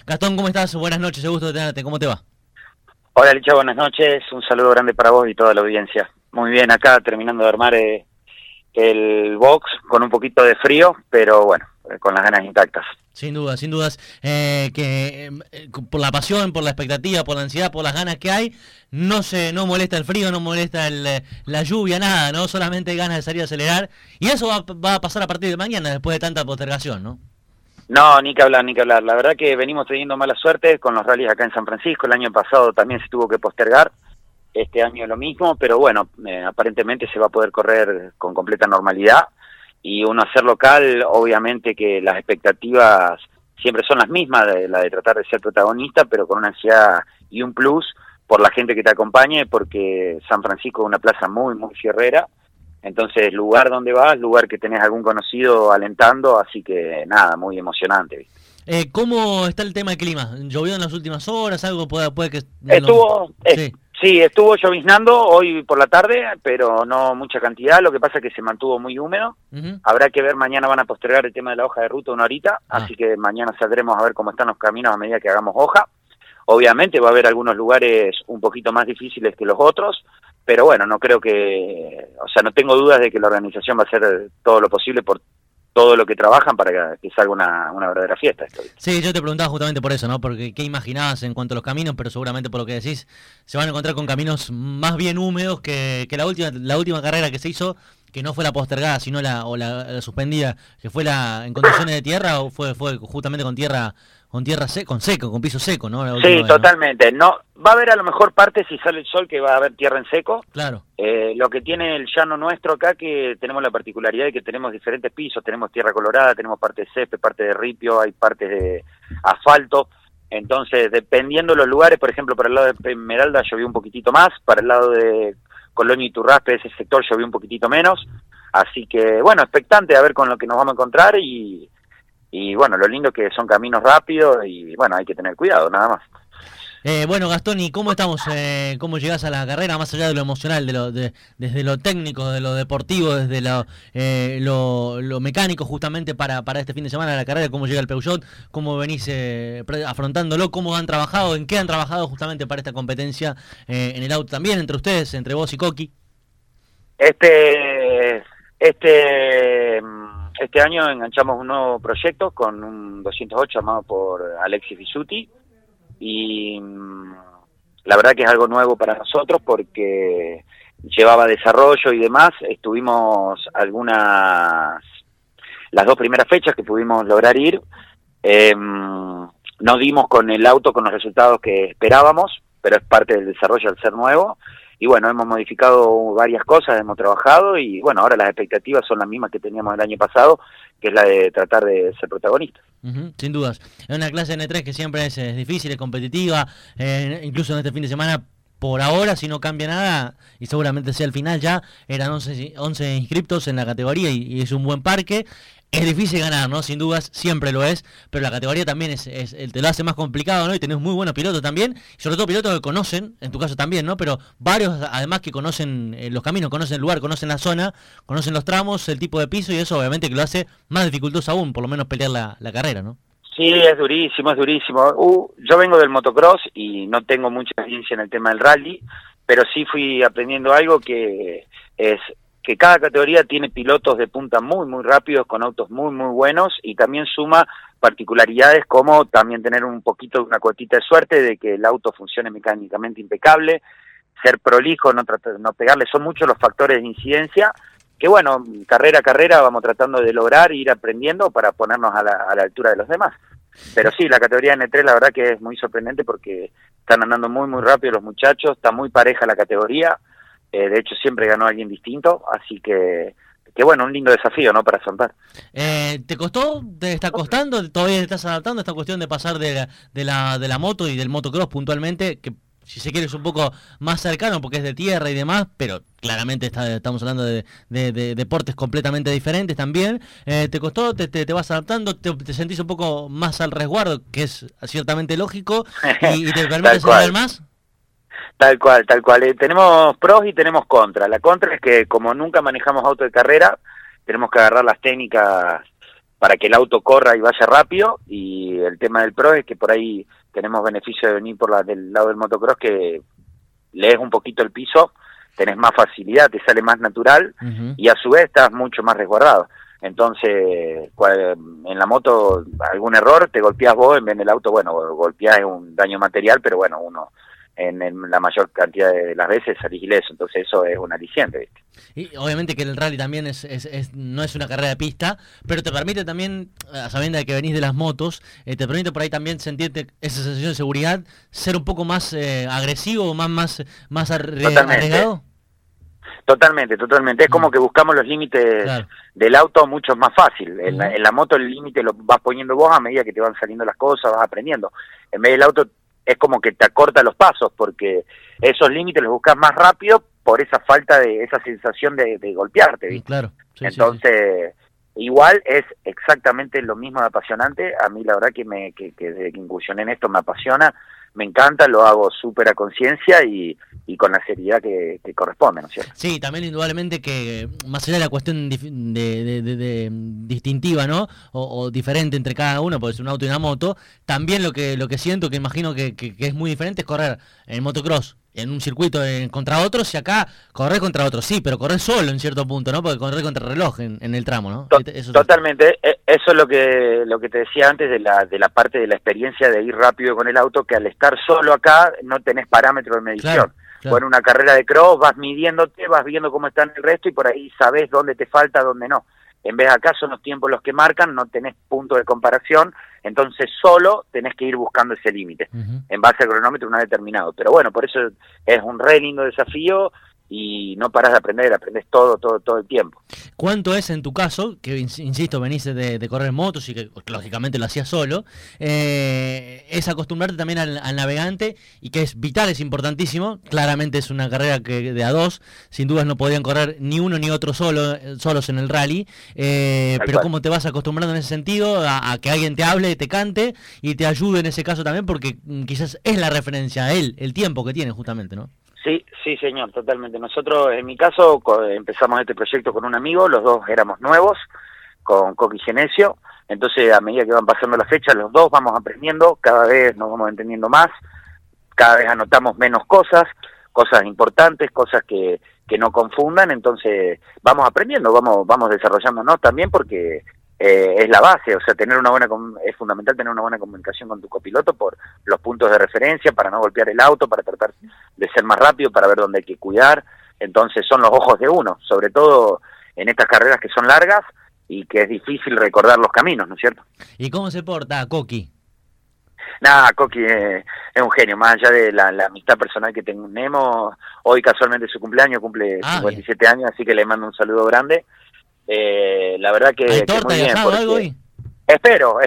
Gastón, ¿cómo estás? Buenas noches, gusto de tenerte. ¿Cómo te va? Hola Licha, buenas noches, un saludo grande para vos y toda la audiencia. Muy bien, acá terminando de armar el box con un poquito de frío, pero bueno, con las ganas intactas. Sin dudas, sin dudas, por la pasión, por la expectativa, por la ansiedad, por las ganas que hay, no molesta el frío, no molesta la lluvia, nada, ¿no? Solamente hay ganas de salir a acelerar, y eso va a pasar a partir de mañana, después de tanta postergación, ¿no? No, ni que hablar, ni que hablar. La verdad que venimos teniendo mala suerte con los rallies acá en San Francisco. El año pasado también se tuvo que postergar, este año lo mismo, pero bueno, aparentemente se va a poder correr con completa normalidad. Y uno a ser local, obviamente que las expectativas siempre son las mismas, la de tratar de ser protagonista, pero con una ansiedad y un plus por la gente que te acompañe, porque San Francisco es una plaza muy, muy fierrera. Entonces, lugar donde vas, lugar que tenés algún conocido alentando, así que nada, muy emocionante, ¿viste? ¿Cómo está el tema del clima? ¿Llovió en las últimas horas? ¿Algo puede que...? Sí. Sí, estuvo lloviznando hoy por la tarde, pero no mucha cantidad, lo que pasa es que se mantuvo muy húmedo. Habrá que ver, mañana van a postergar el tema de la hoja de ruta una horita, así que mañana saldremos a ver cómo están los caminos a medida que hagamos hoja. Obviamente va a haber algunos lugares un poquito más difíciles que los otros, pero bueno, no creo que, o sea, no tengo dudas de que la organización va a hacer todo lo posible por todo lo que trabajan para que salga una verdadera fiesta. Sí, yo te preguntaba justamente por eso, ¿no? Porque qué imaginabas en cuanto a los caminos, pero seguramente por lo que decís, se van a encontrar con caminos más bien húmedos que la última carrera que se hizo, que no fue la postergada, sino la suspendida, que fue en condiciones de tierra, o fue justamente con seco, con piso seco, ¿no? Sí, totalmente. No, va a haber a lo mejor partes si sale el sol que va a haber tierra en seco. Claro. Lo que tiene el llano nuestro acá, que tenemos la particularidad de que tenemos diferentes pisos, tenemos tierra colorada, tenemos parte de césped, parte de ripio, hay partes de asfalto. Entonces, dependiendo de los lugares, por ejemplo, para el lado de Esmeralda llovió un poquitito más, para el lado de Colonia y Turraspe, ese sector llovió un poquitito menos. Así que, bueno, expectante a ver con lo que nos vamos a encontrar y bueno, lo lindo que son caminos rápidos y bueno, hay que tener cuidado, nada más. Bueno, Gastón, ¿y cómo estamos? ¿Cómo llegás a la carrera, más allá de lo emocional, desde lo técnico, de lo deportivo, desde lo mecánico justamente para este fin de semana de la carrera? ¿Cómo llega el Peugeot? ¿Cómo venís afrontándolo? ¿Cómo han trabajado? ¿En qué han trabajado justamente para esta competencia en el auto también, entre ustedes, entre vos y Coqui? Este año enganchamos un nuevo proyecto con un 208 armado por Alexis Bisuti y la verdad que es algo nuevo para nosotros porque llevaba desarrollo y demás. Estuvimos las dos primeras fechas que pudimos lograr ir, no dimos con el auto con los resultados que esperábamos, pero es parte del desarrollo al ser nuevo. Y bueno, hemos modificado varias cosas, hemos trabajado y bueno, ahora las expectativas son las mismas que teníamos el año pasado, que es la de tratar de ser protagonistas. Sin dudas. Es una clase N3 que siempre es difícil, es competitiva, incluso en este fin de semana, por ahora, si no cambia nada, y seguramente sea el final ya, eran 11 inscriptos en la categoría y es un buen parque. Es difícil ganar, ¿no? Sin dudas, siempre lo es, pero la categoría también te lo hace más complicado, ¿no? Y tenés muy buenos pilotos también, y sobre todo pilotos que conocen, en tu caso también, ¿no? Pero varios, además, que conocen los caminos, conocen el lugar, conocen la zona, conocen los tramos, el tipo de piso, y eso obviamente que lo hace más dificultoso aún, por lo menos pelear la carrera, ¿no? Sí, es durísimo, es durísimo. Yo vengo del motocross y no tengo mucha experiencia en el tema del rally, pero sí fui aprendiendo algo que es que cada categoría tiene pilotos de punta muy, muy rápidos, con autos muy, muy buenos, y también suma particularidades como también tener un poquito, una cuotita de suerte de que el auto funcione mecánicamente impecable, ser prolijo, no pegarle, son muchos los factores de incidencia que bueno, carrera a carrera vamos tratando de lograr e ir aprendiendo para ponernos a la altura de los demás. Pero sí, la categoría N3 la verdad que es muy sorprendente porque están andando muy, muy rápido los muchachos, está muy pareja la categoría. De hecho siempre ganó alguien distinto, así que bueno, un lindo desafío, ¿no?, para afrontar. ¿Te costó? ¿Te está costando? ¿Todavía te estás adaptando a esta cuestión de pasar de la moto y del motocross puntualmente, que si se quiere es un poco más cercano porque es de tierra y demás, pero claramente estamos hablando de deportes completamente diferentes también? ¿Te costó? ¿Te vas adaptando? ¿Te sentís un poco más al resguardo, que es ciertamente lógico, y te permite acelerar más? Tal cual, tal cual. Tenemos pros y tenemos contras. La contra es que como nunca manejamos auto de carrera, tenemos que agarrar las técnicas para que el auto corra y vaya rápido, y el tema del Pro es que por ahí tenemos beneficio de venir del lado del motocross, que lees un poquito el piso, tenés más facilidad, te sale más natural, y a su vez estás mucho más resguardado. Entonces, en la moto algún error, te golpeás vos, en vez del auto, bueno, golpeás, es un daño material, pero bueno, uno en la mayor cantidad de las veces salís ileso, entonces eso es un aliciente, ¿viste? Y obviamente que el rally también no es una carrera de pista, pero te permite también, sabiendo de que venís de las motos, te permite por ahí también sentirte esa sensación de seguridad, ser un poco más agresivo, más arriesgado. Totalmente. Es como que buscamos los límites, claro, del auto mucho más fácil. En la moto el límite lo vas poniendo vos a medida que te van saliendo las cosas, vas aprendiendo. En vez del auto es como que te acorta los pasos, porque esos límites los buscas más rápido por esa falta de esa sensación de golpearte, ¿viste? Claro. Sí, entonces, igual es exactamente lo mismo de apasionante. A mí la verdad que desde que incursioné en esto me apasiona, me encanta, lo hago súper a conciencia y con la seriedad que corresponde, ¿no es cierto? Sí, también indudablemente que más allá de la cuestión de distintiva, ¿no? O diferente entre cada uno, porque es un auto y una moto, también lo que siento, que imagino que es muy diferente, es correr en motocross en un circuito contra otros, y acá correr contra otros, sí, pero correr solo en cierto punto, ¿no? Porque correr contra el reloj en el tramo, ¿no? Totalmente, eso es lo que te decía antes de la parte de la experiencia de ir rápido con el auto, que al estar solo acá no tenés parámetros de medición. Claro. Bueno, una carrera de cross vas midiéndote, vas viendo cómo está el resto y por ahí sabés dónde te falta, dónde no. En vez de acá son los tiempos los que marcan, no tenés punto de comparación, entonces solo tenés que ir buscando ese límite, en base al cronómetro una determinado. Pero bueno, por eso es un re lindo desafío y no parás de aprender, aprendés todo el tiempo. ¿Cuánto es en tu caso, que insisto, venís de correr motos y que lógicamente lo hacías solo, es acostumbrarte también al navegante, y que es vital, es importantísimo? Claramente es una carrera que de a dos, sin dudas no podían correr ni uno ni otro solos en el rally, pero ¿cómo te vas acostumbrando en ese sentido a que alguien te hable, te cante y te ayude en ese caso también? Porque quizás es la referencia a él, el tiempo que tiene justamente, ¿no? Sí, señor, totalmente. Nosotros, en mi caso, empezamos este proyecto con un amigo, los dos éramos nuevos, con Coqui Genesio, entonces a medida que van pasando las fechas, los dos vamos aprendiendo, cada vez nos vamos entendiendo más, cada vez anotamos menos cosas importantes, cosas que no confundan, entonces vamos aprendiendo, vamos desarrollándonos también, porque es la base, o sea, es fundamental tener una buena comunicación con tu copiloto por los puntos de referencia, para no golpear el auto, para tratar de ser más rápido, para ver dónde hay que cuidar. Entonces son los ojos de uno, sobre todo en estas carreras que son largas y que es difícil recordar los caminos, ¿no es cierto? ¿Y cómo se porta Coqui? Nada, Coqui es un genio, más allá de la amistad personal que tenemos. Hoy casualmente es su cumpleaños, cumple 57 años, así que le mando un saludo grande. La verdad que ¿Hay torta muy y bien, asado algo hoy? Espero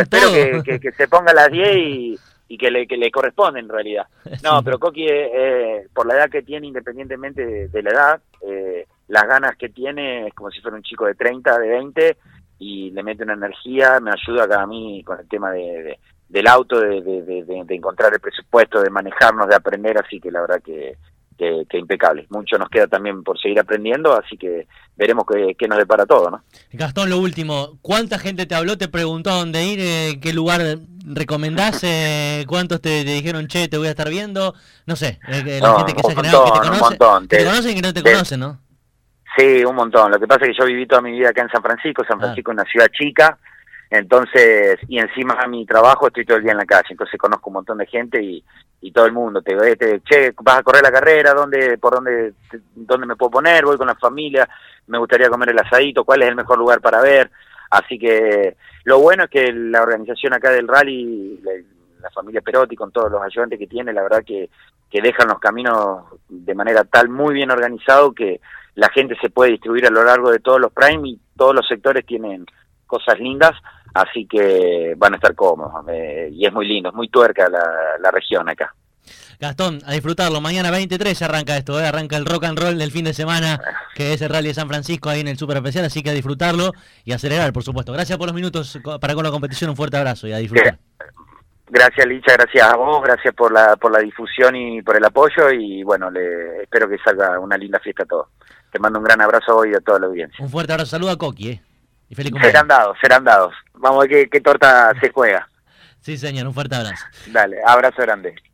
que se ponga a las 10 y que le corresponde en realidad. No, pero Coqui, por la edad que tiene, independientemente de la edad, las ganas que tiene, es como si fuera un chico de 30, de 20, y le mete una energía, me ayuda acá a mí con el tema del auto, de encontrar el presupuesto, de manejarnos, de aprender, así que la verdad que impecable. Mucho nos queda también por seguir aprendiendo, así que veremos qué nos depara todo, ¿no? Gastón, lo último, ¿cuánta gente te habló, te preguntó a dónde ir, qué lugar recomendás, cuántos te dijeron, che, te voy a estar viendo? No sé, la gente que se ha generado, que te conoce, que te conocen y que no te conocen, ¿no? Sí, un montón. Lo que pasa es que yo viví toda mi vida acá en San Francisco. San Francisco es una ciudad chica, entonces, y encima de mi trabajo estoy todo el día en la calle, entonces conozco un montón de gente y todo el mundo che, vas a correr la carrera, ¿dónde me puedo poner? Voy con la familia, me gustaría comer el asadito, ¿cuál es el mejor lugar para ver? Así que lo bueno es que la organización acá del rally, la familia Perotti, con todos los ayudantes que tiene, la verdad que dejan los caminos de manera tal, muy bien organizado, que la gente se puede distribuir a lo largo de todos los prime y todos los sectores tienen cosas lindas, así que van a estar cómodos, y es muy lindo, es muy tuerca la región acá. Gastón, a disfrutarlo, mañana 23 arranca esto, arranca el rock and roll del fin de semana, que es el Rally de San Francisco ahí en el Super Especial, así que a disfrutarlo y acelerar, por supuesto. Gracias por los minutos para con la competición, un fuerte abrazo y a disfrutar. Gracias, Licha, gracias a vos, gracias por la difusión y por el apoyo, y bueno, espero que salga una linda fiesta a todos. Te mando un gran abrazo hoy a toda la audiencia. Un fuerte abrazo, saluda a Coqui, Y feliz cumpleaños. Serán dados. Vamos a ver qué torta se juega. Sí, señor, un fuerte abrazo. Dale, abrazo grande.